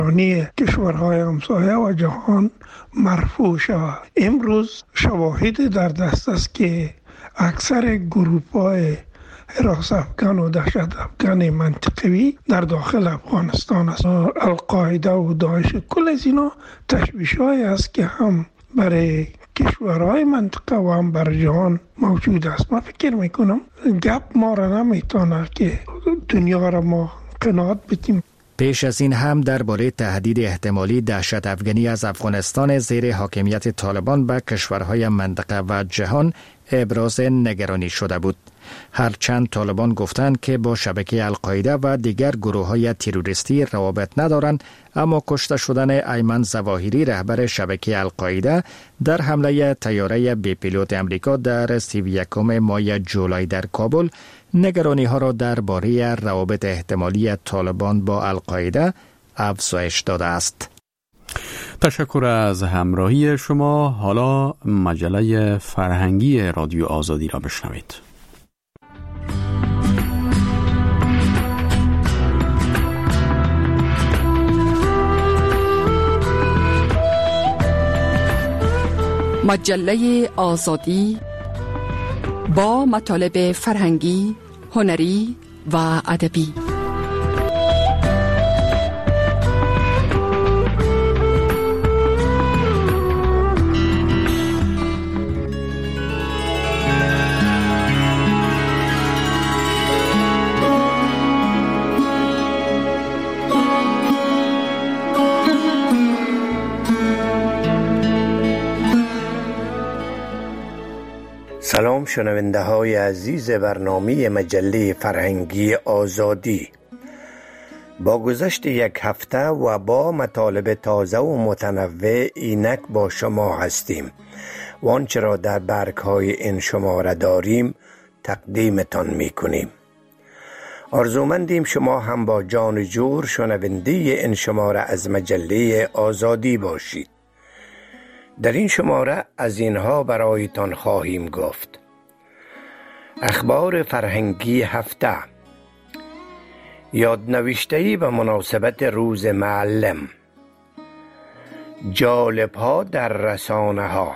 کشورهای همسایه و جهان مرفوع شود. امروز شواهد در دست است که اکثر گروه‌های حراس افغان و دهشت افغان منطقوی در داخل افغانستان است. القاعده و داعش، کل از اینا تشویش‌هایی است که هم برای کشورهای منطقه و هم بر جهان موجود است. من فکر میکنم گپ ما را نمیتونه که دنیا را ما قناعت بدیم. پیش از این هم درباره تهدید احتمالی دهشت افغانی از افغانستان زیر حاکمیت طالبان به کشورهای منطقه و جهان ابراز نگرانی شده بود. هرچند طالبان گفتند که با شبکه القاعده و دیگر گروه‌های تروریستی روابط ندارند، اما کشته شدن ایمن ظواهری رهبر شبکه القاعده در حمله طیاره بی پیلوت امریکا در 31 ماه جولای در کابل نگرانی ها را درباره روابط احتمالی طالبان با القاعده افزایش داده است. تشکر از همراهی شما. حالا مجله فرهنگی رادیو آزادی را بشنوید. مجله آزادی با مطالب فرهنگی، هنری و ادبی. سلام شنونده های عزیز برنامه مجله فرهنگی آزادی. با گذشت یک هفته و با مطالب تازه و متنوع اینک با شما هستیم و آنچه را در برگ های این شماره داریم تقدیمتان می کنیم. آرزومندیم شما هم با جان جور شنونده این شماره از مجله آزادی باشید. در این شماره از اینها برایتان خواهیم گفت: اخبار فرهنگی هفته، یادنوشته‌ای به مناسبت روز معلم، جالب‌ها در رسانه ها،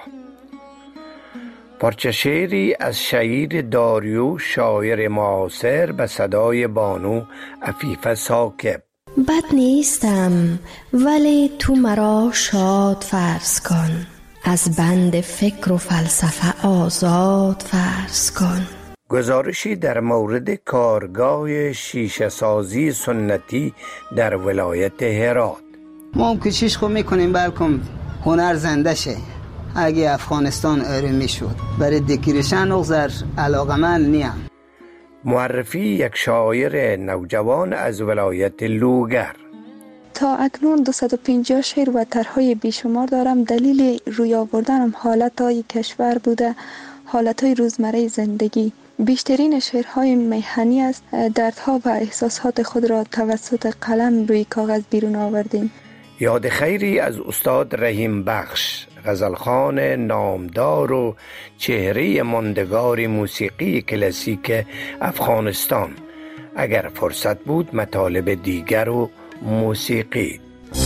پارچه شعری از شهید داریوش شاعر معاصر به صدای بانو عفیفه ثاقب. بد نیستم ولی تو مرا شاد فرض کن، از بند فکر و فلسفه آزاد فرض کن. گزارشی در مورد کارگاه شیشه سازی سنتی در ولایت هرات. ما هم کوشش خود میکنیم بلکم هنر زنده شه. اگه افغانستان آرومی شد برای دکیرشن اغزر علاقمند نیم. معرفی یک شاعر نوجوان از ولایت لوگر. تا اکنون 250 شعر و طرحهای بیشمار دارم. دلیل روی آوردنم حالتهای کشور بوده، حالتهای روزمره زندگی. بیشترین شعرهای میهنی است. دردها و احساسات خود را توسط قلم روی کاغذ بیرون آوردیم. یاد خیری از استاد رحیم بخش، غزلخوان نامدار و چهره ماندگار موسیقی کلاسیک افغانستان. اگر فرصت بود مطالب دیگر و موسیقی.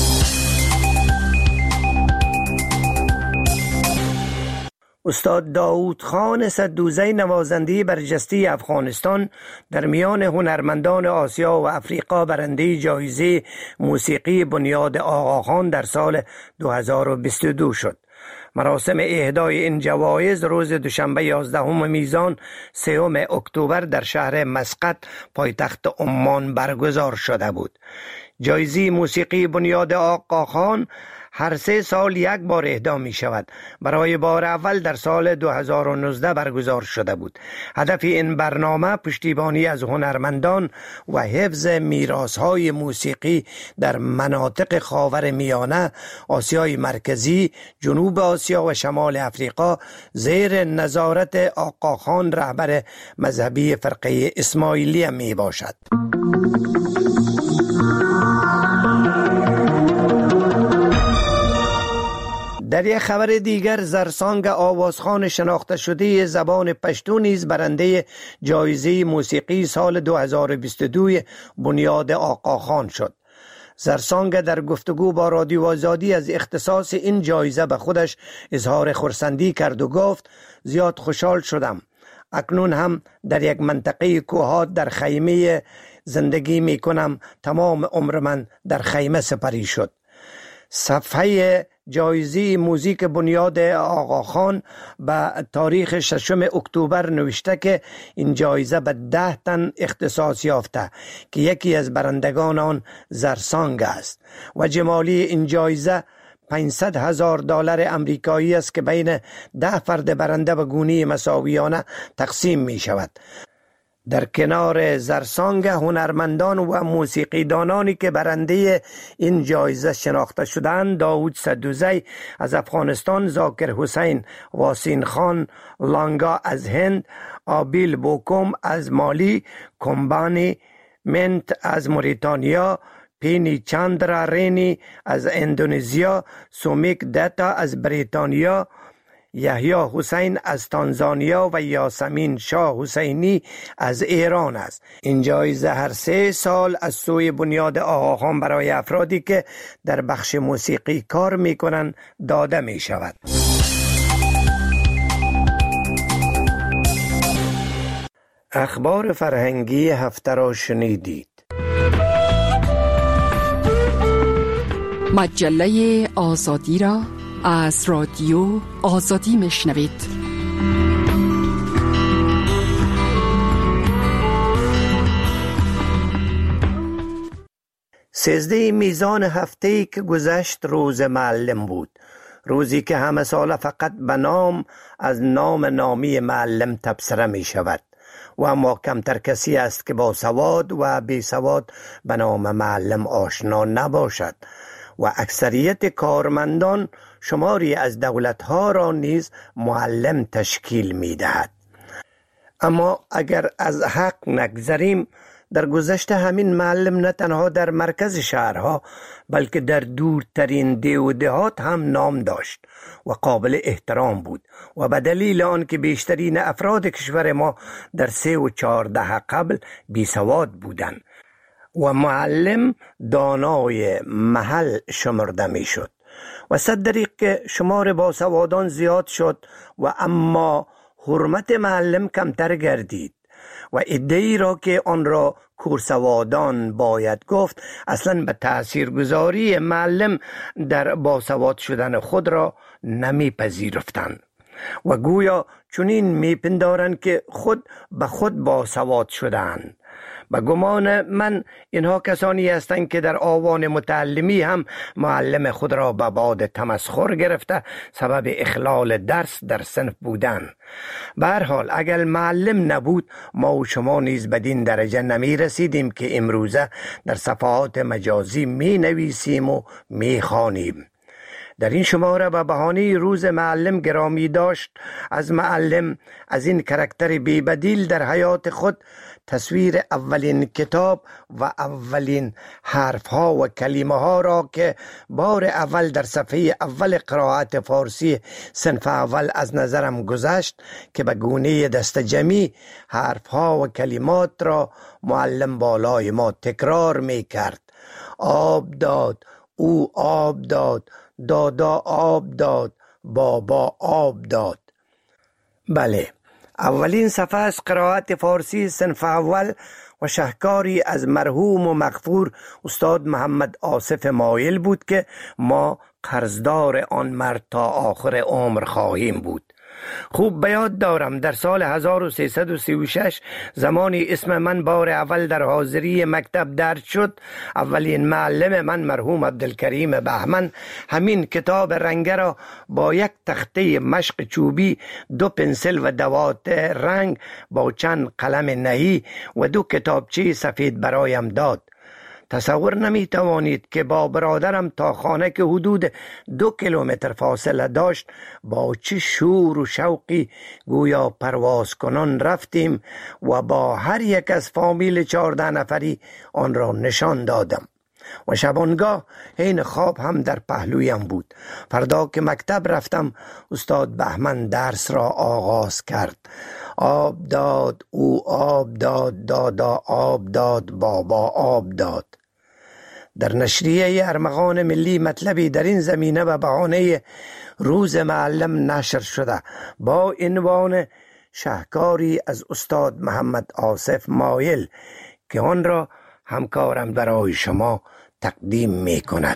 استاد داود خان صدوزی نوازنده برجسته افغانستان در میان هنرمندان آسیا و افریقا برنده جایزه موسیقی بنیاد آقاخان در سال 2022 شد. مراسم اهدای این جوایز روز دوشنبه 11 میزان 3 اکتبر در شهر مسقط پایتخت عمان برگزار شده بود. جایزه موسیقی بنیاد آقاخان هر 3 سال یک بار اهدا می شود. برای بار اول در سال 2019 برگزار شده بود. هدف این برنامه پشتیبانی از هنرمندان و حفظ میراث‌های موسیقی در مناطق خاورمیانه، آسیای مرکزی، جنوب آسیا و شمال افریقا زیر نظارت آقاخان رهبر مذهبی فرقه اسماعیلیه می باشد. در یک خبر دیگر، زرسانگ آوازخوان شناخته شده زبان پشتو نیز برنده جایزه موسیقی سال 2022 بنیاد آقاخان شد. زرسانگ در گفتگو با رادیو آزادی از اختصاص این جایزه به خودش اظهار خرسندی کرد و گفت زیاد خوشحال شدم. اکنون هم در یک منطقه کوهات در خیمه زندگی می کنم. تمام عمر من در خیمه سپری شد. صفحه جایزه موزیک بنیاد آقاخان به تاریخ 6 اکتبر نوشته که این جایزه به 10 تن اختصاص یافته که یکی از برندگان آن زرسانگ است و جمالی این جایزه $500,000 امریکایی است که بین 10 فرد برنده به گونه مساویانه تقسیم می شود. در کنار زرسانگ هنرمندان و موسیقیدانانی که برنده این جایزه شناخته شدند داود سدوزی از افغانستان، ذاکر حسین واسین خان لانگا از هند، آبیل بوکوم از مالی، کمبانی منت از موریتانیا، پینی چاندرا رینی از اندونزیا، سومیک دتا از بریتانیا، یحیی حسین از تانزانیا و یاسمین شاه حسینی از ایران است. این جایزه هر 3 سال از سوی بنیاد آقاخان برای افرادی که در بخش موسیقی کار می کنند داده می شود. اخبار فرهنگی هفته را شنیدید. مجله آزادی را از رادیو آزادی میشنوید. سیزده میزان هفته‌ای که گذشت روز معلم بود. روزی که همه سال فقط به نام از نام نامی معلم تبصره می شود و اما کمتر کسی است که با سواد و بی سواد به نام معلم آشنا نباشد و اکثریت کارمندان شماری از دولتها را نیز معلم تشکیل می دهد. اما اگر از حق نگذریم، در گذشته همین معلم نه تنها در مرکز شهرها بلکه در دورترین ده و دهات هم نام داشت و قابل احترام بود و به دلیل آن که بیشترین افراد کشور ما در 3 و 4 دهه قبل بی سواد بودند و معلم دانای محل شمرده می شد و صد دریغ که شمار باسوادان زیاد شد و اما حرمت معلم کمتر گردید و ادعی را که آن را کورسوادان باید گفت اصلا به تاثیرگذاری معلم در باسواد شدن خود را نمی پذیرفتند و گویا چنین می پندارند که خود به خود باسواد شدند. به گمان من اینها کسانی هستند که در آوان متعلمی هم معلم خود را به باد تمسخر گرفته سبب اخلال درس در صنف بودند. به هر حال اگر معلم نبود ما و شما نیز بدین درجه نمی رسیدیم که امروزه در صفحات مجازی می نویسیم و می خوانیم. در این شماره به بهانه روز معلم گرامی داشت از معلم، از این کاراکتر بی بدیل در حیات خود، تصویر اولین کتاب و اولین حرفها و کلمه ها را که بار اول در صفحه اول قرائت فارسی صنف اول از نظرم گذشت که به گونه دست جمعی حرفها و کلمات را معلم بالای ما تکرار می کرد. آب داد، او آب داد، دادا آب داد، بابا آب داد. بله، اولین صفحه از قرائت فارسی صنف اول و شهکاری از مرحوم و مغفور استاد محمد آصف مایل بود که ما قرضدار آن مرد تا آخر عمر خواهیم بود. خوب به یاد دارم در سال 1336 زمانی اسم من بار اول در حاضری مکتب درج شد، اولین معلم من مرحوم عبدالکریم بهمن همین کتاب رنگه را با یک تخته مشق چوبی، 2 پنسل و دوات رنگ با چند قلم نهی و 2 کتابچه سفید برایم داد. تصور نمی توانید که با برادرم تا خانه که حدود 2 کیلومتر فاصله داشت با چه شور و شوقی گویا پرواز کنان رفتیم و با هر یک از فامیل 14 نفری آن را نشان دادم و شبانگاه حین خواب هم در پهلویم بود. فردا که مکتب رفتم استاد بهمن درس را آغاز کرد. آب داد، او آب داد، دادا آب داد، بابا آب داد. در نشریه ارمغان ملی مطلبی در این زمینه به بهانه روز معلم نشر شده با عنوان شهکاری از استاد محمد آصف مایل که آن را همکارم برای شما تقدیم می کند.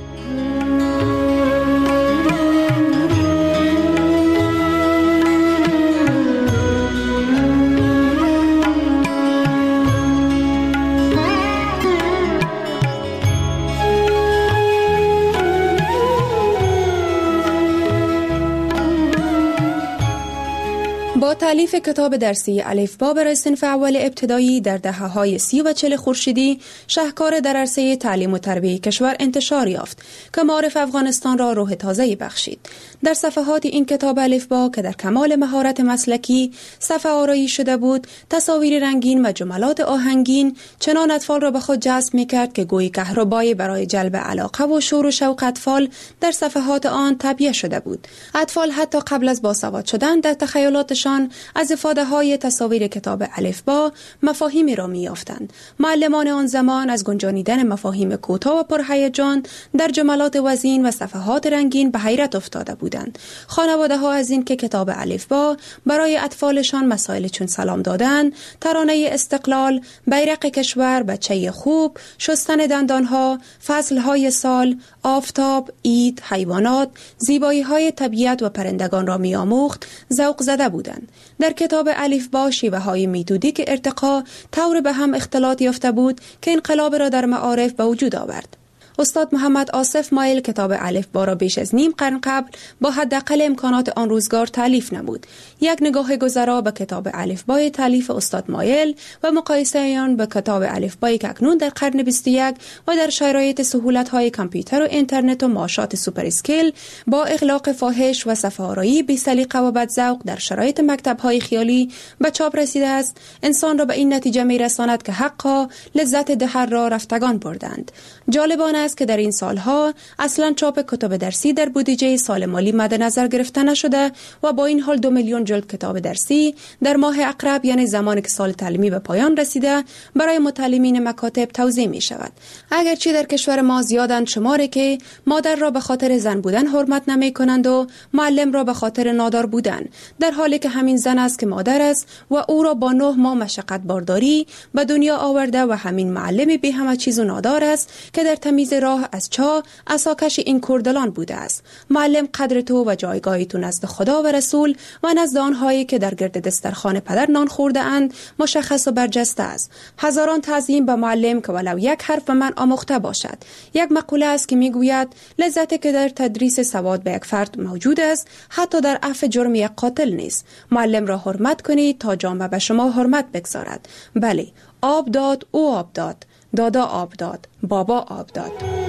با تألیف کتاب درسی الفبا برای صنف اول ابتدایی در دهه‌های 30 و 40 خورشیدی، شهکار در عرصه تعلیم و تربیت کشور انتشار یافت که معارف افغانستان را روح تازه‌ای بخشید. در صفحات این کتاب الفبا که در کمال مهارت مسلکی صفحه آرایی شده بود، تصاویر رنگین و جملات آهنگین چنان اطفال را به خود جذب می‌کرد که گویی کهربایی برای جلب علاقه و شور و شوق اطفال در صفحات آن تعبیه شده بود. اطفال حتی قبل از باسواد شدن در تخیلاتشان از افاده‌های تصاویر کتاب الفبا مفاهیمی را می‌یافتند. معلمان آن زمان از گنجانیدن مفاهیم کوتاه و پرهیجان در جملات وزین و صفحات رنگین به حیرت افتاده بودند. خانواده‌ها از این که کتاب الفبا برای اطفالشان مسائل چون سلام دادن، ترانه استقلال، بیرق کشور، بچه خوب، شستن دندانها، فصل‌های سال، آفتاب، عید، حیوانات، زیبایی‌های طبیعت و پرندگان را می‌آموخت، ذوق زده بودند. در کتاب الفبا شیوه‌های میتودیک ارتقا طور به هم اختلاط یافته بود که انقلاب را در معارف به وجود آورد. استاد محمد آصف مایل کتاب الفبا را بیش از نیم قرن قبل با حداقل امکانات آن روزگار تالیف نمود. یک نگاه گذرا به کتاب الفبای تالیف استاد مایل و مقایسه آن به کتاب الفبایی که اکنون در قرن 21 و در شرایط سهولت‌های کامپیوتر و اینترنت و معاشات سوپر اسکیل با اغلاق فاحش و صفحه‌آرایی بی‌سلیقه و بدذوق در شرایط مکتب‌های خیالی به چاپ رسیده است، انسان را به این نتیجه می‌رساند که حقا لذت دهر را رفتگان بردند. جالبانه است که در این سالها اصلا چاپ کتاب درسی در بودجه سال مالی مد نظر گرفته نشده و با این حال 2 میلیون جلد کتاب درسی در ماه اقرب، یعنی زمانی که سال تعلیمی به پایان رسیده، برای متعلمین مکاتب توزیع می شود. اگرچه در کشور ما زیادند شماری که مادر را به خاطر زن بودن حرمت نمی کنند و معلم را به خاطر نادار بودن، در حالی که همین زن است که مادر است و او را با 9 ماه مشقت بارداری به دنیا آورده و همین معلم بی همه چیز و نادار است که در تمیز راه از چاه عصاکش این کردلان بوده است. معلم قدر تو و جایگاه تو نزد خدا و رسول و نزد آنهایی که در گرد دسترخوان پدر نان خورده اند مشخص و برجسته است. هزاران تعظیم به معلم که ولو یک حرف به من آموخته باشد. یک مقوله است که میگوید لذتی که در تدریس سواد به یک فرد موجود است حتی در عفو جرم یک قاتل نیست. معلم را حرمت کنید تا جامعه به شما حرمت بگذارد. بله، آب داد او آب داد، دادا آب داد، بابا آب داد.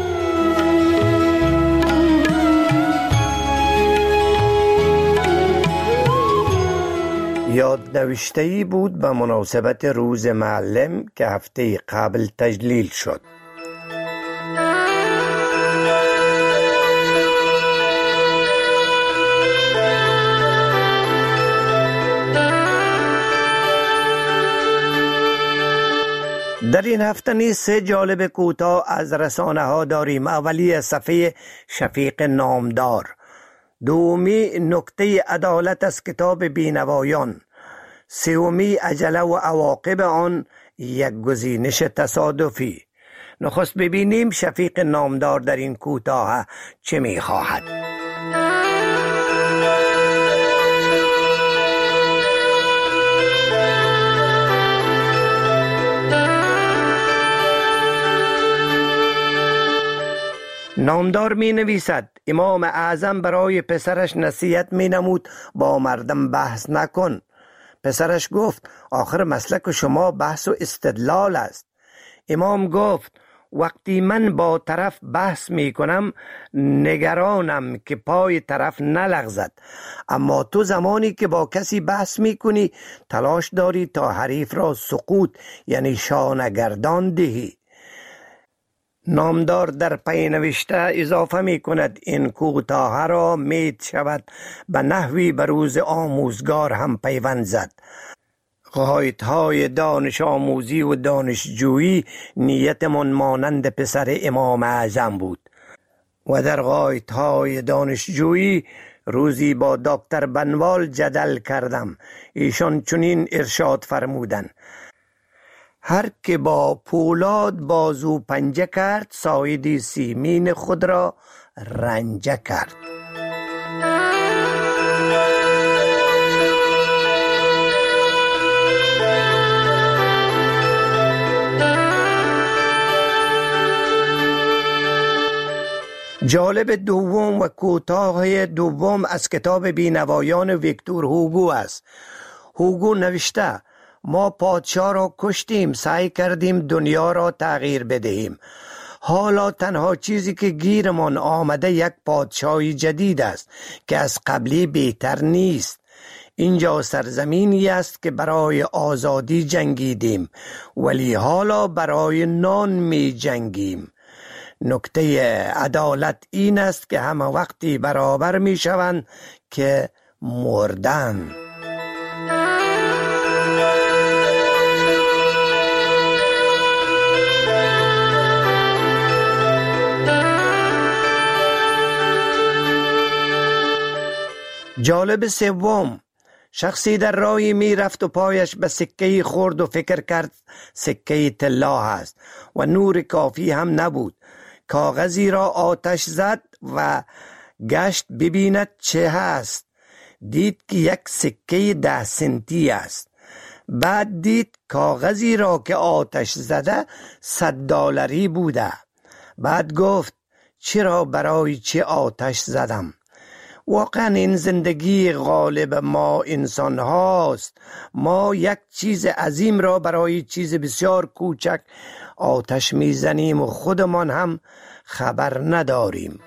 یادنوشته‌ای بود به مناسبت روز معلم که هفته قبل تجلیل شد. در این هفته نیز 3 جالب کوتاه از رسانه ها داریم. اولی صفحه شفیق نامدار، دومی نکته عدالت از کتاب بینوایان، سومی عجله و عواقب آن، یک گزینش تصادفی. نخست ببینیم شفیق نامدار در این کوتاه چه می خواهد. نامدار می نویسد امام اعظم برای پسرش نصیحت می نمود با مردم بحث نکن. پسرش گفت آخر مسلک شما بحث و استدلال است. امام گفت وقتی من با طرف بحث می کنم نگرانم که پای طرف نلغزد، اما تو زمانی که با کسی بحث می کنی تلاش داری تا حریف را سقوط یعنی شانگردان دهی. نامدار در پی نوشته اضافه می کند این کوتاه را می شود به نحوی به روز آموزگار هم پیوند زد. قایدهای دانش آموزی و دانشجویی نیتمان مانند پسر امام اعظم بود و در قایدهای دانشجویی روزی با دکتر بنوال جدل کردم. ایشان چنین ارشاد فرمودند: هر که با پولاد بازو پنجه کرد، ساید سیمین خود را رنجه کرد. جالب دوم و کوتاه دوم از کتاب بینوایان ویکتور هوگو است. هوگو نوشته: ما پادشاه را کشتیم، سعی کردیم دنیا را تغییر بدهیم. حالا تنها چیزی که گیرمان آمده یک پادشاهی جدید است که از قبلی بهتر نیست. اینجا سرزمینی است که برای آزادی جنگیدیم، ولی حالا برای نان می جنگیم. نکته عدالت این است که همه وقتی برابر می شوند که مردن. جالب سوم، شخصی در راهی می رفت و پایش به سکه‌ای خورد و فکر کرد سکه طلا است و نور کافی هم نبود. کاغذی را آتش زد و گشت ببیند چه هست. دید که یک سکه 10 سنتی است. بعد دید کاغذی را که آتش زده $100 بوده. بعد گفت چرا برای چه آتش زدم؟ واقعا این زندگی غالب ما انسان هاست. ما یک چیز عظیم را برای چیز بسیار کوچک آتش میزنیم و خودمان هم خبر نداریم.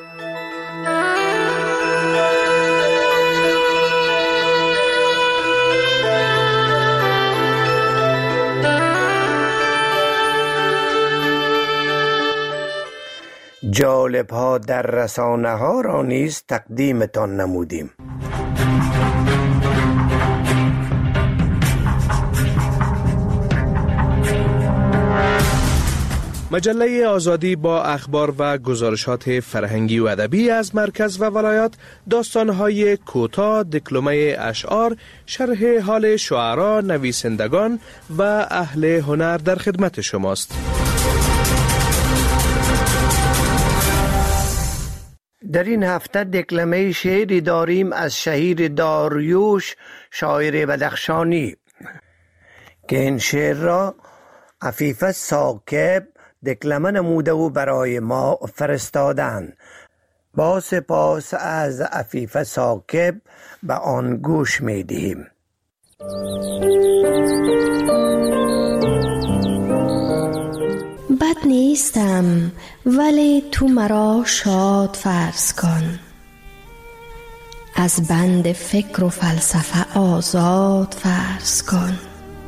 جالب ها در رسانه ها را نیز تقدیمتان نمودیم. مجله آزادی با اخبار و گزارشات فرهنگی و ادبی از مرکز و ولایات، داستان‌های کوتاه، دکلمه اشعار، شرح حال شعرا، نویسندگان و اهل هنر در خدمت شماست. در این هفته دکلمه شعری داریم از شهیر داریوش، شاعر بدخشانی، که این شعر را عفیفه ثاقب دکلمه نموده و برای ما فرستادن. با سپاس از عفیفه ثاقب به آن گوش می دهیم. بد نیستم ولی تو مرا شاد فرض کن، از بند فکر و فلسفه آزاد فرض کن.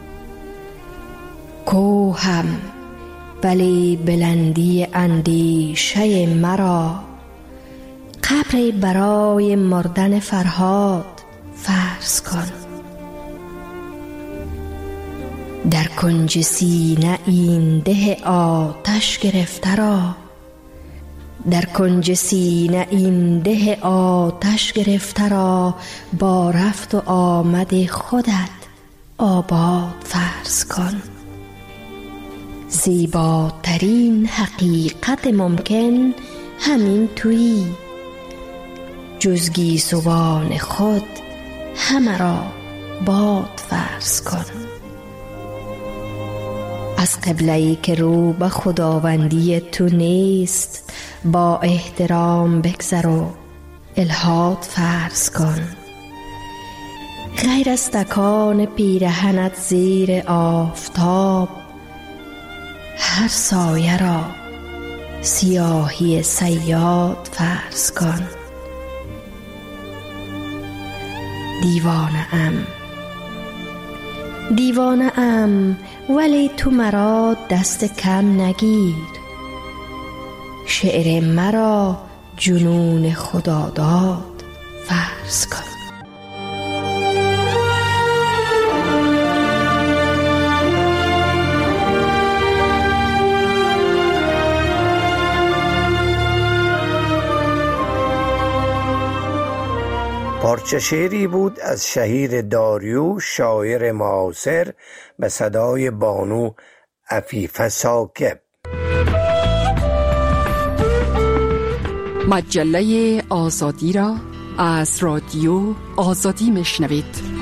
کوهم ولی بلندی اندیشه مرا، قبر برای مردن فرهاد فرض کن. در کنج سینه این ده آتش گرفته را، در کنج سینه این ده آتش گرفته را، با رفت و آمد خودت آباد فرض کن. زیباترین حقیقت ممکن همین تویی، جز گیسوان خود همه را باد فرض کن. از قبله‌ای که رو به خداوندی تو نیست، با احترام بگذر و الحاد فرض کن. غیر از تکان پیرهنت زیر آفتاب، هر سایه را سیاهی صیاد فرض کن. دیوانه ام ولی تو مرا دست کم نگیر، شعر مرا جنون خداداد فرض کن. پارچه شعری بود از شهیر داریوش شاعر معاصر به صدای بانو عفیفه ساکب. مجله آزادی را از رادیو آزادی میشنوید.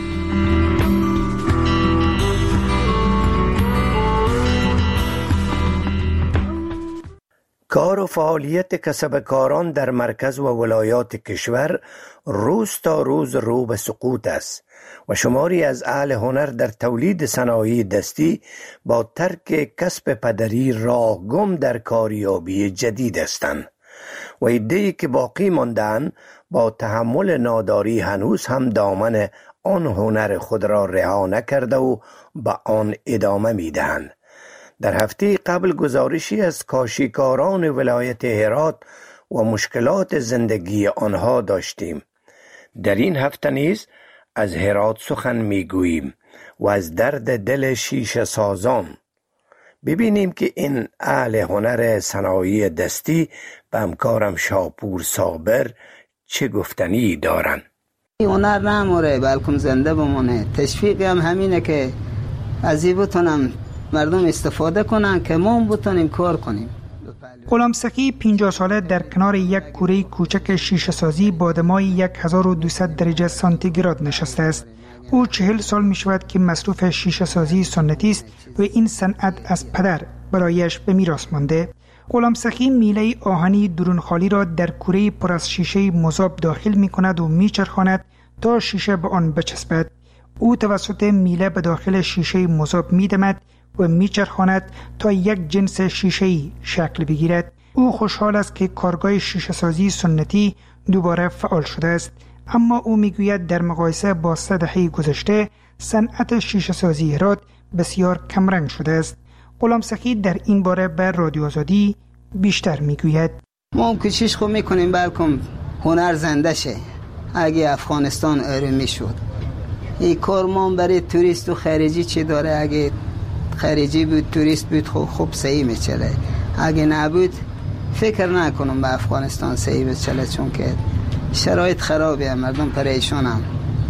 کار و فعالیت کسبکاران در مرکز و ولایات کشور روز تا روز رو به سقوط است و شماری از اهل هنر در تولید صنایع دستی با ترک کسب پدری راه گم در کاریابی جدید هستند و عده‌ای که باقی مانده‌اند با تحمل ناداری هنوز هم دامن آن هنر خود را رها نکرده و به آن ادامه می‌دهند. در هفته قبل گزارشی از کاشیکاران ولایت هرات و مشکلات زندگی آنها داشتیم. در این هفته نیز از هرات سخن میگوییم و از درد دل شیشه سازان. ببینیم که این اهل هنر صنایع دستی به همکارم شاپور صابر چه گفتنی دارن. هنر نموره بلکه زنده بمونه. تشویقی هم همینه که از این بتونم مردم استفاده کنن که ما بتونیم کار کنیم. غلام سخی 50 ساله در کنار یک کوره کوچک شیشه سازی با دمای 1200 درجه سانتیگراد نشسته است. او 40 سال می شود که مصروف شیشه سازی سنتی است و این صنعت از پدر برایش به میراث مانده. غلام سخی میله آهنی درون خالی را در کوره پر از شیشه مذاب داخل می کند و می چرخاند تا شیشه به آن بچسبد. او توسط میله به داخل شیشه مذاب می دمد و میچرخاند تا یک جنس شیشه‌ای شکل بگیرد. او خوشحال است که کارگاه شیشه سازی سنتی دوباره فعال شده است، اما او میگوید در مقایسه با 3 دهه گذشته صنعت شیشه سازی هرات بسیار کمرنگ شده است. غلام سخی در این باره به رادیو آزادی بیشتر میگوید. ما کوشش خو میکنیم بلکه هنر زنده شه. اگه افغانستان آروم شد این کار ما برای توریست و خارجی چی داره؟ اگه خارجی بود توریست بود خوب صحیح میچله، اگه نبود فکر نکنم به افغانستان صحیح بچله، چون که شرایط خرابه، مردم پریشانم،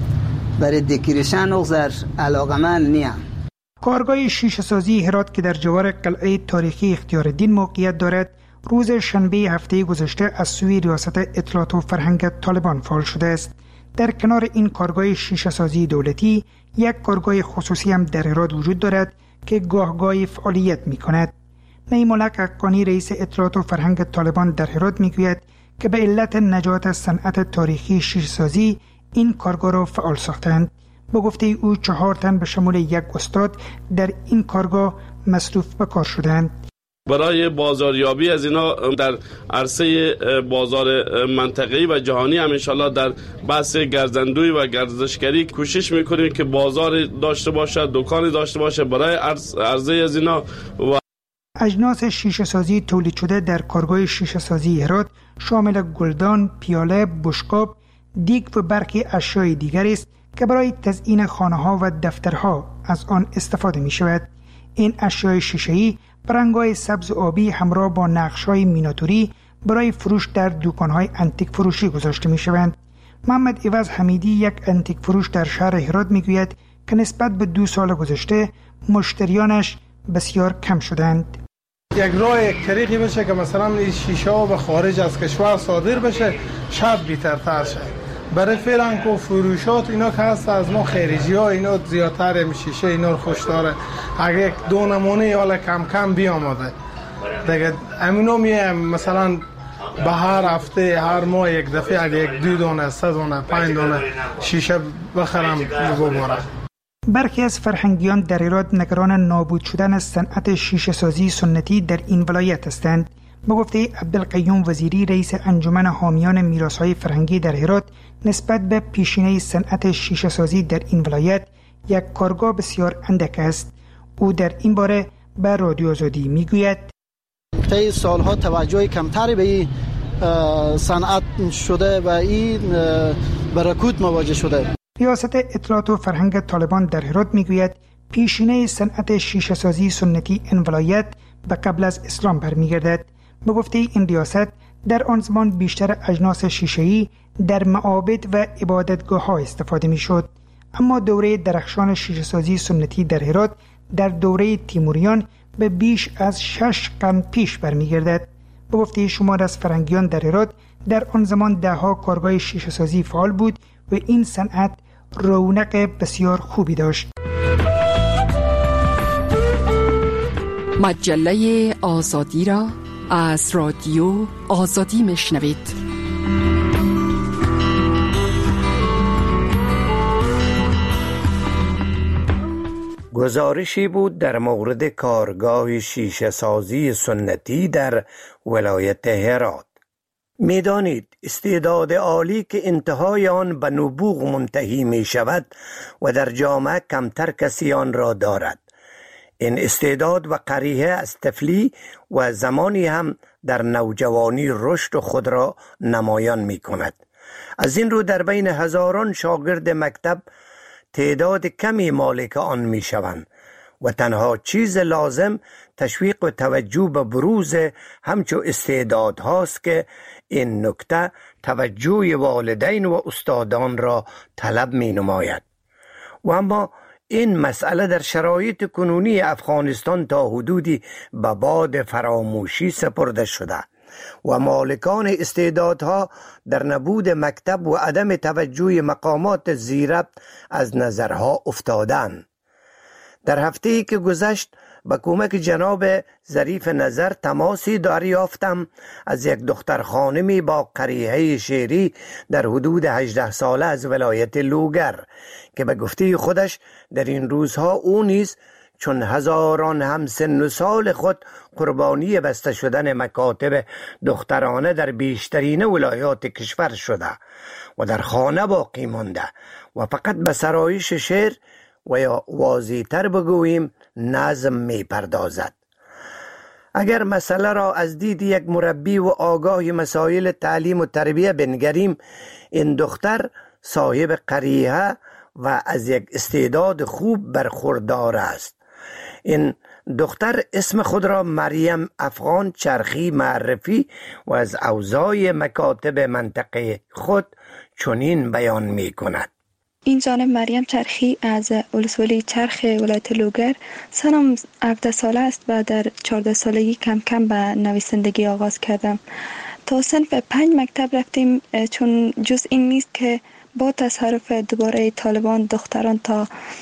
برای دکیرشن اغزر علاقمند نیم. کارگاه شیشه سازی هرات که در جوار قلعه تاریخی اختیارالدین موقعیت دارد روز شنبه هفته گذشته از سوی ریاست اطلاعات و فرهنگ طالبان فعال شده است. در کنار این کارگاه شیشه سازی دولتی یک کارگاه خصوصی هم در هرات وجود دارد که گاهگاهی فعالیت می کند. نیمالک حقانی رئیس اطلاعات و فرهنگ طالبان در هرات می گوید که به علت نجات صنعت تاریخی شیشه سازی این کارگاه را فعال ساختند. با گفته او 4 تن به شمول یک استاد در این کارگاه مصروف به کار شدند. برای بازاریابی از اینا در عرصه بازار منطقه‌ای و جهانی هم انشالله در بحث گردندوی و گردشگری کوشش میکنیم که بازار داشته باشه، دکانی داشته باشه برای عرضه از اینا. و اجناس شیشه سازی تولید شده در کارگاه شیشه سازی هرات شامل گلدان، پیاله، بشقاب، دیگ و برخی اشیاء دیگر است که برای تزیین خانه‌ها و دفترها از آن استفاده می شود. این اشیاء شیشه‌ای برنگ‌های سبز و آبی همراه با نقش‌های میناتوری برای فروش در دکان‌های انتیک فروشی گذاشته می‌شوند. محمد عوض حمیدی یک انتیک فروش در شهر هرات می‌گوید که نسبت به 2 سال گذشته مشتریانش بسیار کم شدند. یک راه یک طریقی بشه که مثلا این شیشه ها به خارج از کشور صادر بشه، شاید بهترتر شه. برای فعلا که فروشات اینا که هست از ما خارجی ها اینا زیادتر شیشه اینا رو خوش داره. اگه یک 2 نمونه حالا کم کم بیامده دیگه امینو میام مثلا به هر هفته هر ماه یک دفعه اگه 1 2 دانه 3 دانه 5 دانه شیشه بخرم ببرم. برخی از فرهنگیان در هرات نگران نابود شدن صنعت شیشه سازی سنتی در این ولایت هستند. به گفته عبدالقیوم وزیری رئیس انجمن حامیان میراث‌های فرهنگی در هرات نسبت به پیشینه صنعت شیشه سازی در این ولایت یک کارگاه بسیار اندک است. او در این باره به رادیو آزادی میگوید طی سالها توجه کمتری به این صنعت شده و این برکوت مواجه شده. ریاست اطلاعات و فرهنگ طالبان در هرات میگوید پیشینه صنعت شیشه سازی سنتی این ولایت به قبل از اسلام برمیگردد. به گفته این ریاست در آن زمان بیشتر اجناس شیشه‌ای در معابد و عبادتگاه‌ها استفاده می‌شد. اما دوره درخشان شیشه‌سازی سنتی در هرات در دوره تیموریان به بیش از 6 قرن پیش برمیگردد. به گفته شمار از فرنگیان در هرات در آن زمان ده‌ها کارگاه شیشه‌سازی فعال بود و این صنعت رونق بسیار خوبی داشت. مجله آزادی را از رادیو آزادی میشنوید. گزارشی بود در مورد کارگاه شیشه سازی سنتی در ولایت هرات. می‌دانید استعداد عالی که انتهای آن به نبوغ منتهی می شود و در جامعه کمتر کسی آن را دارد. این استعداد و قریحه از طفلی و زمانی هم در نوجوانی رشد خود را نمایان می کند. از این رو در بین هزاران شاگرد مکتب تعداد کمی مالک آن می شوند و تنها چیز لازم تشویق و توجه به بروز همچو استعداد هاست که این نکته توجه والدین و استادان را طلب می نماید. و اما این مسئله در شرایط کنونی افغانستان تا حدودی به باد فراموشی سپرده شده و مالکان استعدادها در نبود مکتب و عدم توجه مقامات ذی‌ربط از نظرها افتادند. در هفته‌ای که گذشت با کمک جناب ظریف نظر تماسی دریافتم از یک دختر خانمی با قریحه شعری در حدود 18 ساله از ولایت لوگر که به گفته خودش در این روزها او نیز چون هزاران همسن و سال خود قربانی بسته شدن مکاتب دخترانه در بیشترین ولایات کشور شده و در خانه باقی مانده و فقط به سرایش شعر و یا واضح‌تر بگوییم نظم می پردازد. اگر مسئله را از دید یک مربی و آگاه مسائل تعلیم و تربیه بنگریم، این دختر صاحب قریحه و از یک استعداد خوب برخوردار است. این دختر اسم خود را مریم افغان چرخی معرفی و از اوضاع مکاتب منطقه خود چنین بیان می کند. این جانب مریم چرخی از ولسوالی چرخ ولایت لوگر. سنم 17 ساله است و در 14 سالگی کم کم به نویسندگی آغاز کردم. تا صنف 5 مکتب رفتیم، چون جز این نیست که با تصرف دوباره طالبان دختران تا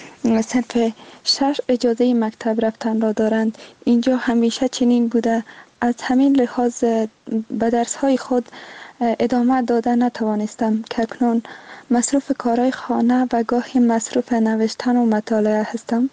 صنف 6 اجازه مکتب رفتن را دارند. اینجا همیشه چنین بوده. از همین لحاظ به درس‌های خود ادامه دادن نتوانستم که اکنون مصروف کارهای خانه و گاهی مصروف نوشتن و مطالعه هستم.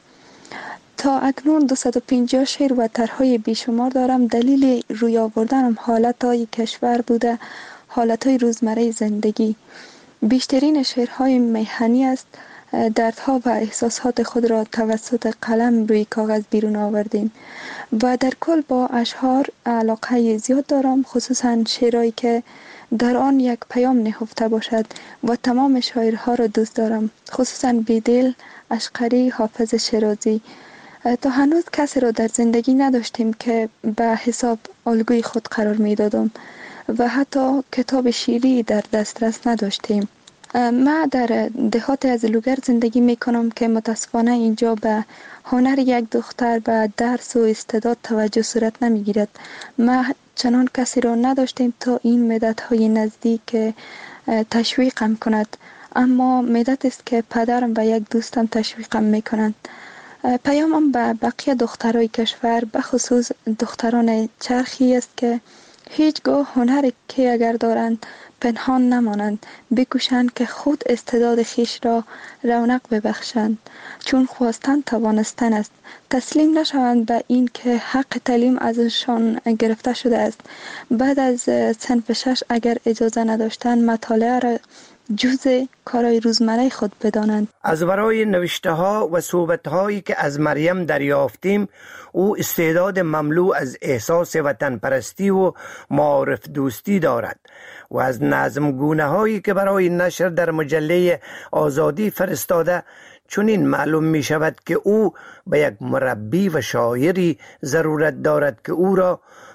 تا اکنون 250 شعر و طرحهای بیشمار دارم. دلیل روی آوردنم حالتهای کشور بوده، حالتهای روزمره زندگی. بیشترین شعرهای میهنی است. دردها و احساسات خود را توسط قلم روی کاغذ بیرون آوردیم و در کل با اشعار علاقه زیاد دارم، خصوصا شعرهایی که در آن یک پیام نهفته باشد و تمام شاعرها را دوست دارم، خصوصا بیدل، اشقری، حافظ شیرازی. تا هنوز کسی را در زندگی نداشتیم که به حساب الگوی خود قرار می دادم و حتی کتاب شیری در دسترس نداشتیم. من در دهات از لوگر زندگی می کنم که متاسفانه اینجا به هنر یک دختر به درس و استعداد توجه صورت نمی گیرد. ما چنان کسی را نداشتیم تا این مدت های نزدیک تشویقم کند، اما مدت است که پدرم و یک دوستم تشویقم می کنند. پیامم به بقیه دخترای کشور، به خصوص دختران چرخی است که هیچگاه هنر که اگر دارند پنهان نمانند، بکوشند که خود استعداد خیش را رونق ببخشند، چون خواستن توانستن است. تسلیم نشوند به این که حق تعلیم ازشان گرفته شده است. بعد از صنف 6 اگر اجازه نداشتن مطالعه را جزء کارهای روزمره خود بدانند. از برای نوشته ها و صحبت هایی که از مریم دریافتیم، او استعداد مملو از احساس وطن پرستی و معارف دوستی دارد و از نظم گونه هایی که برای نشر در مجله آزادی فرستاده چنین معلوم می شود که او به یک مربی و شاعری ضرورت دارد که او را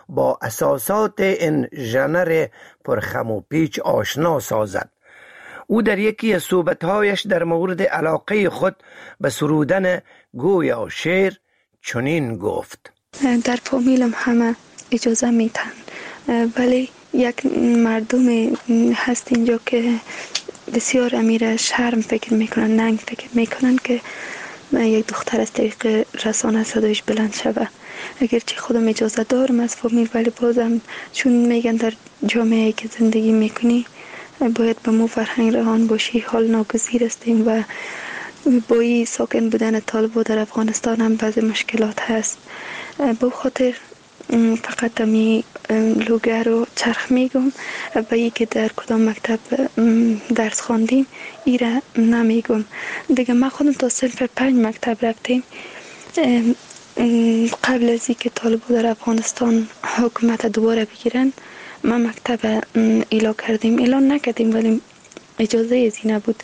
با اساسات این ژانر پرخم و پیچ آشنا سازد. او در یکی از صحبت‌هایش در مورد علاقه خود به سرودن گویا شعر چنین گفت: در فامیلم همه اجازه میتن، ولی یک مردم هست اینجا که بسیار امیر شرم فکر میکنن، ننگ فکر میکنن که یک دختر از طریق رسانه صدایش بلند شوه. اگرچه خودم اجازه دارم از فامیل، ولی بازم چون میگن در جامعه که زندگی میکنی باید به مو فرهنگ رهان باشی، حال ناگزیر استیم و با این ساکن بودن طالبا در افغانستان هم بعضی مشکلات هست. با خاطر فقط می لوگه رو چرخ میگم و ای که در کدام مکتب درس خواندیم ای را نمیگم دیگه. ما خودم تا صنف 5 مکتب رفتیم. قبل از اینکه طالبا در افغانستان حکومت دوباره بگیرن ما مکتب اعلان نکردیم، ولی اجازه از این نبود.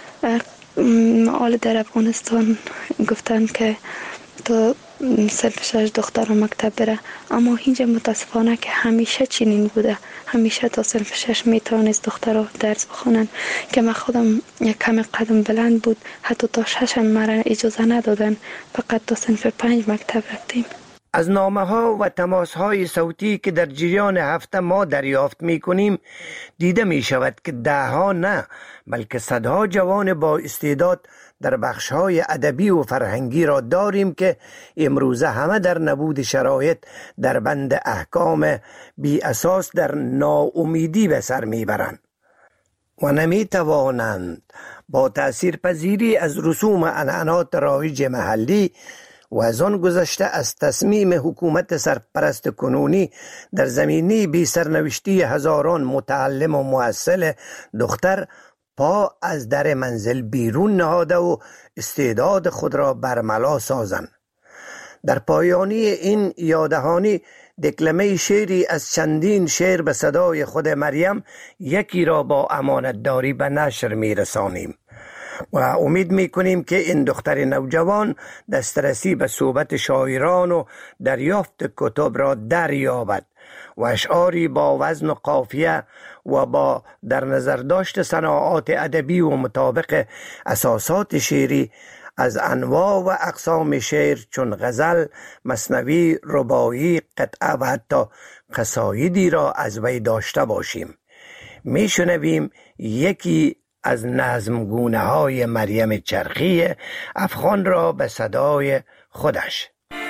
آل در افغانستان گفتن که تا صنف 6 دختر مکتب بره، اما اینجا متاسفانه که همیشه چنین بوده، همیشه تا صنف 6 میتونست دخترها درس بخونن که من خودم یک کم قدم بلند بود، حتی تا 6 مرا اجازه ندادن، فقط تا صنف 5 مکتب رفتیم. از نامه ها و تماس های صوتی که در جریان هفته ما دریافت می کنیم دیده می شود که ده ها نه بلکه صدها جوان با استعداد در بخش های ادبی و فرهنگی را داریم که امروزه همه در نبود شرایط در بند احکام بی اساس در ناامیدی به سر می برند و نمی توانند با تأثیر پذیری از رسوم عنعنات رایج محلی و از آن گذشته از تصمیم حکومت سرپرست کنونی در زمینه بی سرنوشتی هزاران متعلم و محصل دختر پا از در منزل بیرون نهاده و استعداد خود را برملا سازند. در پایانی این یادهانی دکلمه شعری از چندین شعر به صدای خود مریم یکی را با امانتداری به نشر می رسانیم و امید می کنیم که این دختر نوجوان دسترسی به صحبت شاعران و دریافت کتب را دریابد و اشعاری با وزن و قافیه و با در نظر داشت صناعات ادبی و مطابق اساسات شعری از انواع و اقسام شعر چون غزل، مثنوی، رباعی، قطعه و حتی قصایدی را از وی داشته باشیم. میشنویم یکی از نظمگونه های مریم چرخی افغان را به صدای خودش.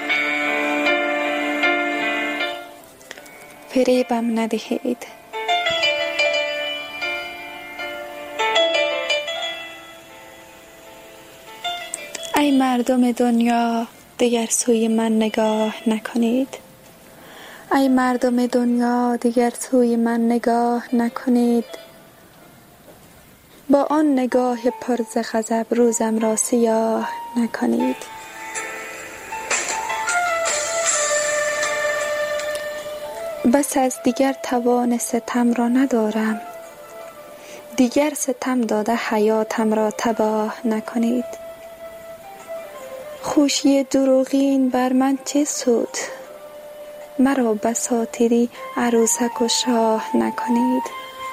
فریبم ندهید، ای مردم دنیا دیگر سوی من نگاه نکنید. ای مردم دنیا دیگر سوی من نگاه نکنید. با آن نگاه پر ز غضب روزم را سیاه نکنید. بس از دیگر توان ستم را ندارم، دیگر ستم داده حیاتم را تباه نکنید. خوشی دروغین بر من چه سود، مرا بساطری عروسک و شاه نکنید.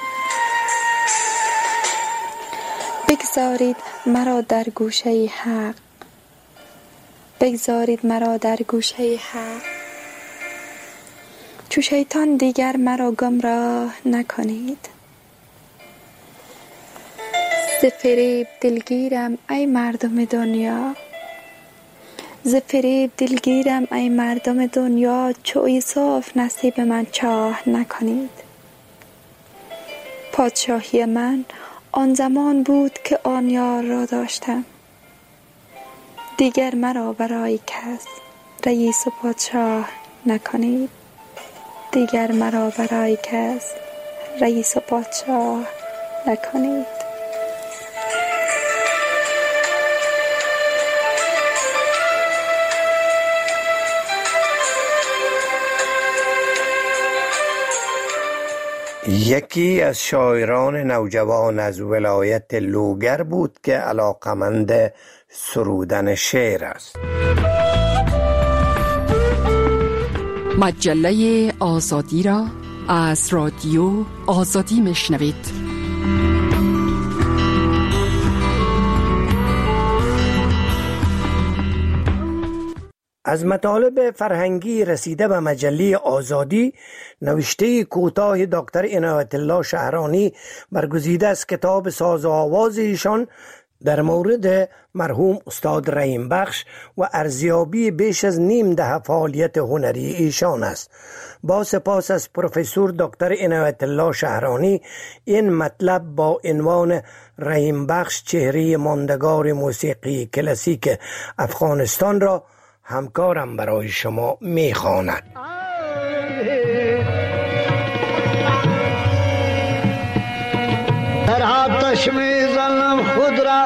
بگذارید مرا در گوشه حق، بگذارید مرا در گوشه حق. چو شیطان دیگر مرا گمراه نکنید. ز فریب دلگیرم ای مردم دنیا، ز فریب دلگیرم ای مردم دنیا. چو یوسف نصیب من چاه نکنید. پادشاهی من آن زمان بود که آن یار را داشتم، دیگر مرا برای کس رئیس و پادشاه نکنید. دیگر مرا برای کس رئیس و پادشاه نکنید. یکی از شاعران نوجوان از ولایت لوگر بود که علاقمند سرودن شعر است. مجله آزادی را از رادیو آزادی میشنوید. از مطالب فرهنگی رسیده به مجله آزادی، نوشته کوتاه دکتر عنایت الله شهرانی برگزیده از کتاب ساز و آواز ایشان در مورد مرحوم استاد رحیم بخش و ارزیابی بیش از نیم دهه فعالیت هنری ایشان است. با سپاس از پروفسور دکتر عنایت الله شهرانی، این مطلب با عنوان رحیم بخش چهره ماندگار موسیقی کلاسیک افغانستان را همکارم برای شما میخواند. در آتش میزنم خود را،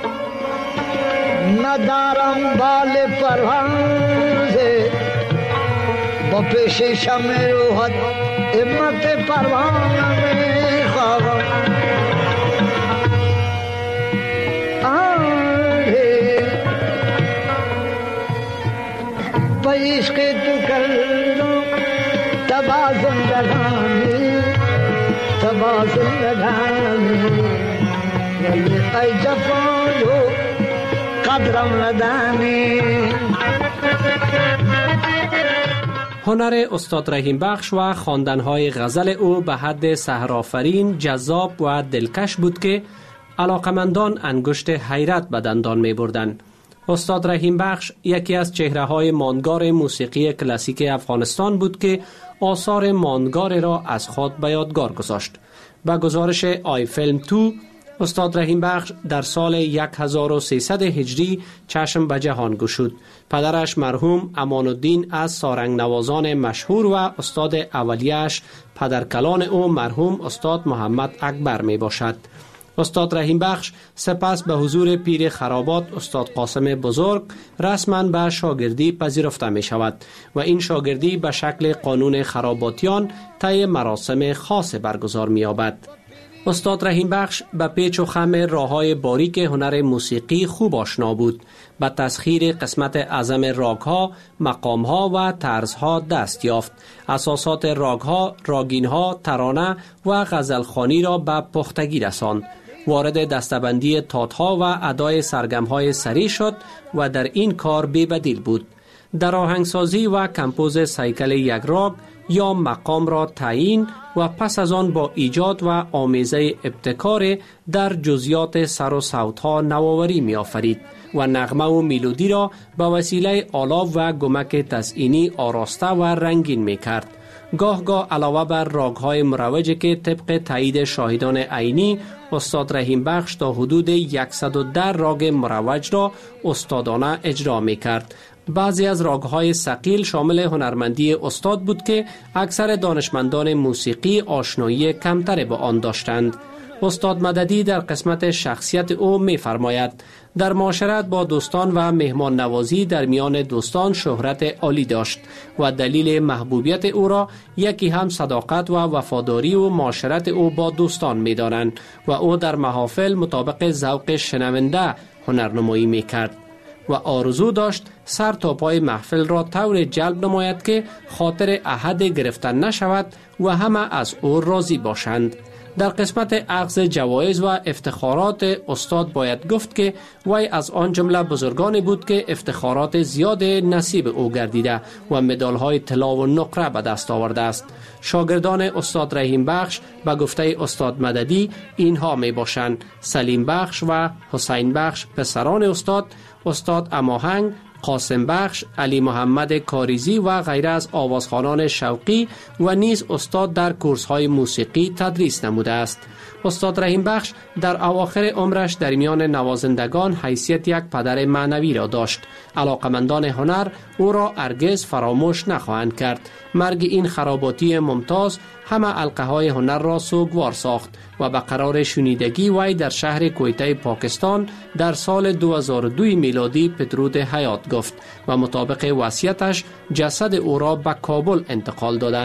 ندارم بال پروانه، با پیش شمع روحت همت پروانه میخواهم. عشق تو کردم تبا زندگانی، تبا زندگانی، ولی ای جفایو قدرم ندانی. هنر استاد رحیم بخش و خواندن‌های غزل او به حد سحرآفرین، جذاب و دلکش بود که علاقمندان انگشت حیرت به دندان می‌بردند. استاد رحیم بخش یکی از چهره‌های ماندگار موسیقی کلاسیک افغانستان بود که آثار ماندگار را از خود به یادگار گذاشت. با گزارش آی فیلم 2، استاد رحیم بخش در سال 1300 هجری چشم به جهان گشود. پدرش مرحوم امان الدین از سارنگ نوازان مشهور و استاد اولیه‌اش پدرکلان او مرحوم استاد محمد اکبر می باشد. استاد رحیم بخش سپس به حضور پیر خرابات استاد قاسم بزرگ رسما به شاگردی پذیرفته می شود و این شاگردی به شکل قانون خراباتیان طی مراسم خاص برگزار می یابد. استاد رحیم بخش به پیچ و خم راه‌های باریک هنر موسیقی خوب آشنا بود. به تسخیر قسمت اعظم راگ‌ها، مقام‌ها و طرزها دست یافت. اساسات راگ‌ها، راگین‌ها، ترانه و غزلخوانی را به پختگی رساند. وارد دستبندی تات‌ها و ادای سرگم‌های سریع شد و در این کار بی‌بدیل بود. در آهنگسازی و کمپوز سیکل یک راگ یا مقام را تعیین و پس از آن با ایجاد و آمیزه ابتکار در جزئیات سر و صوت‌ها نوآوری می‌آفرید و نغمه و میلودی را به وسیله آلاو و گمک تزئینی آراسته و رنگین می‌کرد. گاه علاوه بر راگ‌های مروجه که طبق تایید شاهدان عینی استاد رحیم بخش تا حدود 110 راگ مروج را استادانه اجرا می‌کرد. بعضی از راگ‌های ثقیل شامل هنرمندی استاد بود که اکثر دانشمندان موسیقی آشنایی کمتر با آن داشتند. استاد مددی در قسمت شخصیت او می‌فرماید: در معاشرت با دوستان و مهمان نوازی در میان دوستان شهرت عالی داشت و دلیل محبوبیت او را یکی هم صداقت و وفاداری و معاشرت او با دوستان می‌دانند و او در محافل مطابق ذوق شنونده هنرنمایی می‌کرد و آرزو داشت سر تا پای محفل را طور جلب نماید که خاطر احد گرفتن نشود و همه از او راضی باشند. در قسمت اخذ جوایز و افتخارات استاد باید گفت که وی از آن جمله بزرگانی بود که افتخارات زیاد نصیب او گردیده و مدال‌های طلا و نقره به دست آورده است. شاگردان استاد رحیم بخش به گفته استاد مددی اینها می باشند: سلیم بخش و حسین بخش پسران استاد، استاد اماهنگ، قاسم بخش، علی محمد کاریزی و غیره از آوازخوانان شوقی و نیز استاد در کورس‌های موسیقی تدریس نموده است. استاد رحیم بخش در اواخر عمرش در میان نوازندگان حیثیت یک پدر معنوی را داشت. علاقمندان هنر او را هرگز فراموش نخواهند کرد. مرگ این خراباتی ممتاز همه حلقه‌های هنر را سوگوار ساخت و به قرار شنیدگی وی در شهر کویته پاکستان در سال 2002 میلادی پدرود حیات گفت و مطابق وصیتش جسد او را به کابل انتقال دادند.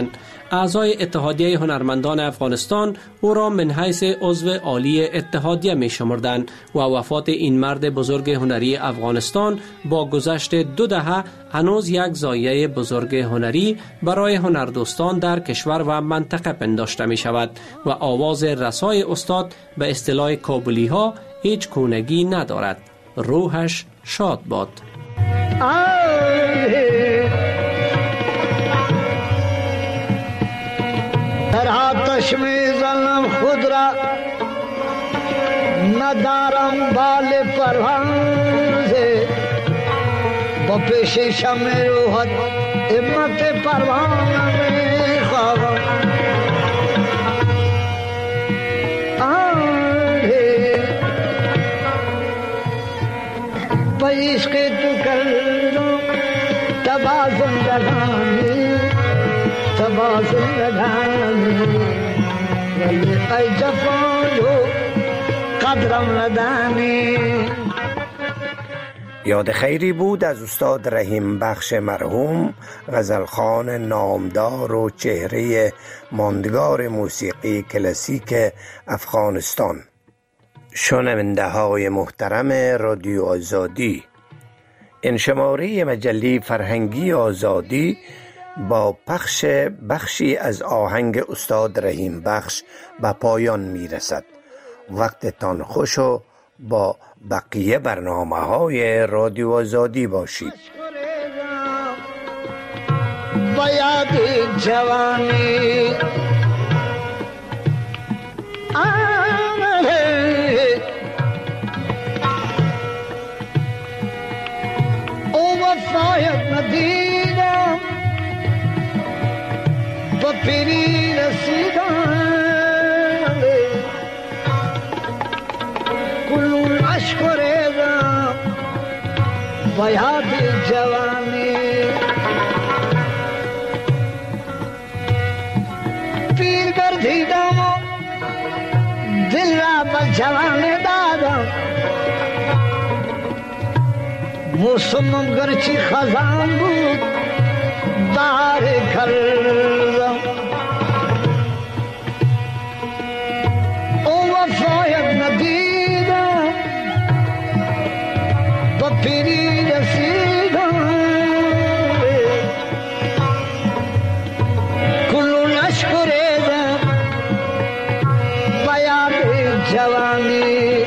اعضای اتحادیه هنرمندان افغانستان او را من حیث عضو عالی اتحادیه می شمردند و وفات این مرد بزرگ هنری افغانستان با گذشت 2 دهه هنوز یک زایه بزرگ هنری برای هنردوستان در کشور و منطقه پنداشته می شود و آواز رسای استاد به اصطلاح کابلی ها هیچ کونگی ندارد. روحش شاد باد. در آتش میزنم خود را ندارم بال پروانه با پیش شمع روحت امت پروانه میخوام با عشق تو کردم تبا زندگانی تبا زندگانی ولی ای جفایو قدرم ندانی. یاد خیری بود از استاد رحیم بخش مرحوم، غزلخوان نامدار و چهره ماندگار موسیقی کلاسیک افغانستان. شنونده های محترم رادیو آزادی، این شماره مجله فرهنگی آزادی با پخش بخشی از آهنگ استاد رحیم بخش به پایان می رسد. وقتتان خوش و با بقیه برنامه های رادیو آزادی باشید. با یاد جوانی او وفایت ندیدم با پیری رسیدم کلون عشق ریدم با یاد جوانی پیر گردیدم و دل را با جوانی دادم موسمم گرچی خزان بود بار کردم او وفایت ندیدم با پیری رسیدم کلون عشق ریدم با یاد جوانی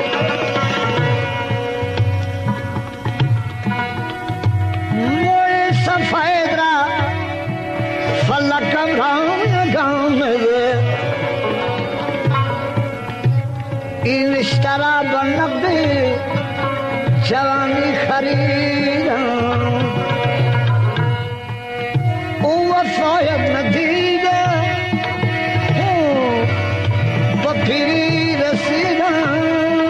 موی سفید را فلکم رنگم ده این اشترا با نقدی جوانی خریدم او وفایت ندیده با پیری رسیدم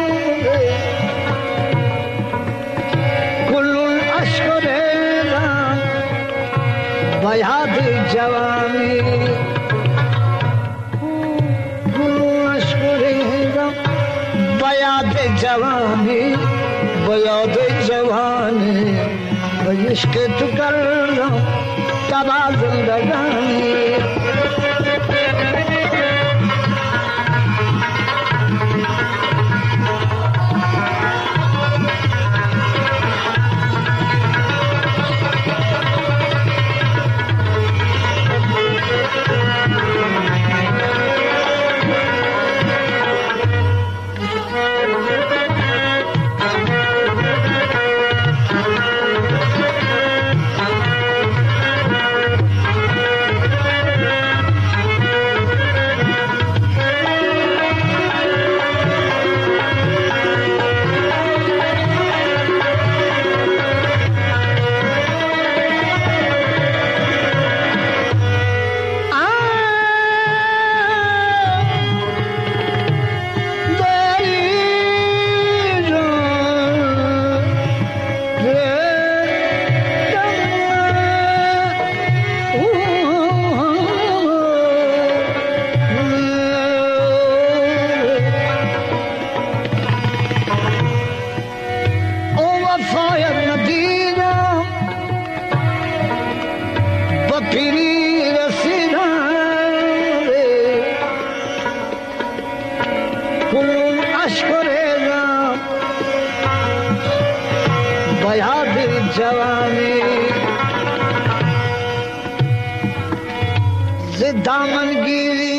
کلون عشق ریدم با یاد جوانی کلون عشق ریدم با یاد جوانی با یاد جوانی با عشق تو کردم تبا زندگانی. خون اشکریدم با یاد جوانی ز دامن گیری